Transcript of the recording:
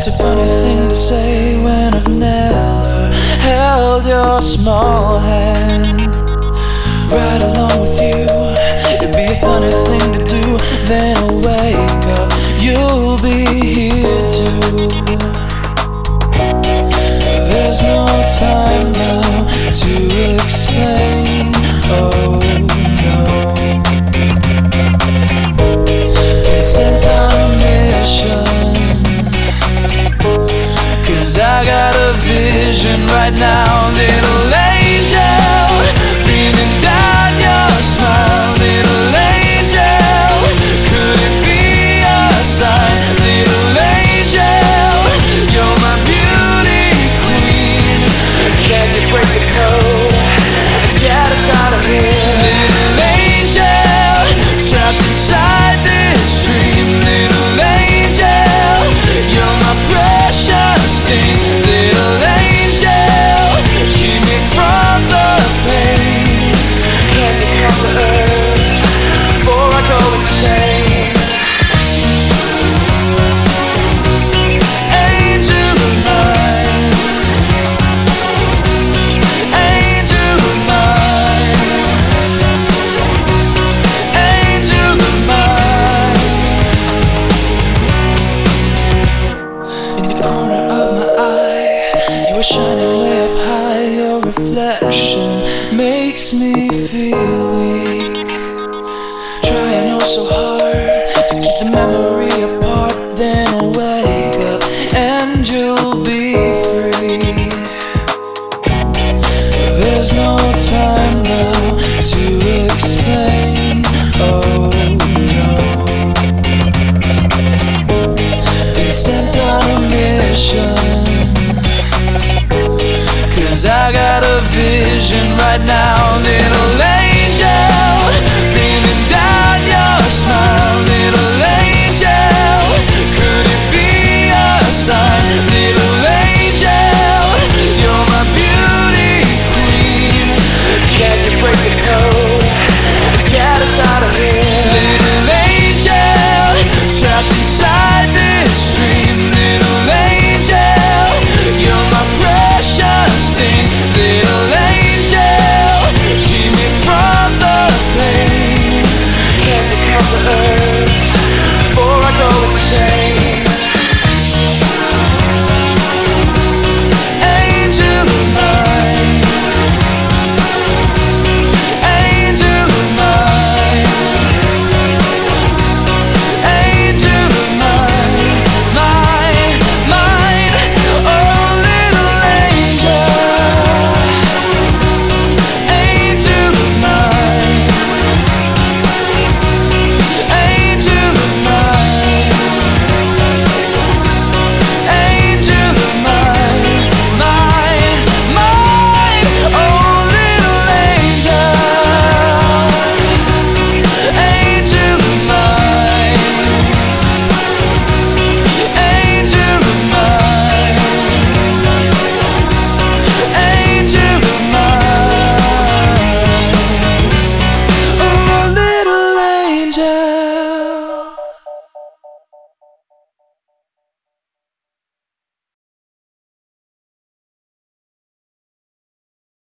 a funny thing to say when I've never held your small hand. Right along with you, it'd be a funny thing to do. Then I'll wake up, you'll be here too. There's no time now to explain. Oh no, been sent on a mission, 'cause I got a vision right now. Little angel, beaming down your smile. Little angel, could it be a sign? Little angel, you're my beauty queen. Can you break the code and get us out of here? Little angel, trapped inside this dream. Little angel, you're my precious thing. Little angel, keep me from the pain. Can you come to earth before I go insane? Angel of mine, angel of mine, angel of mine. In the corner of my eye, you are shining way up high. Your reflection makes me feel weak. Trying oh so hard to keep the memory apart. Then I'll wake up and you'll be free. There's no time now to explain. Oh no, been sent on a mission, 'cause I got a vision right now.